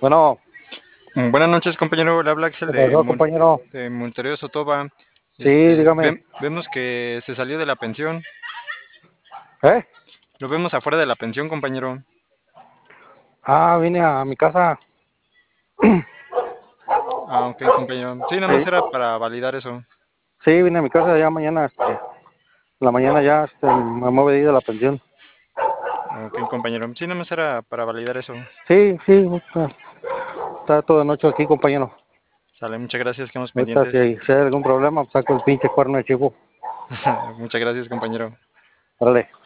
Bueno, Buenas noches, compañero. Le habla Axel ¿qué pasó, compañero? de Montevideo Sotoba. Sí, dígame. Vemos que se salió de la pensión. ¿Eh? Lo vemos afuera de la pensión, compañero. Vine a mi casa. Ah, ok, compañero. Sí, nada más Sí, era para validar eso. sí, vine a mi casa ya mañana, en la mañana ya me muevo de ir a la pensión. Ok, compañero. Sí, nada más era para validar eso. Sí, sí, está toda noche aquí, compañero. Sale, muchas gracias, quedamos Ahorita pendientes. si hay algún problema, pues saco el pinche cuerno de chivo. Muchas gracias, compañero. Órale.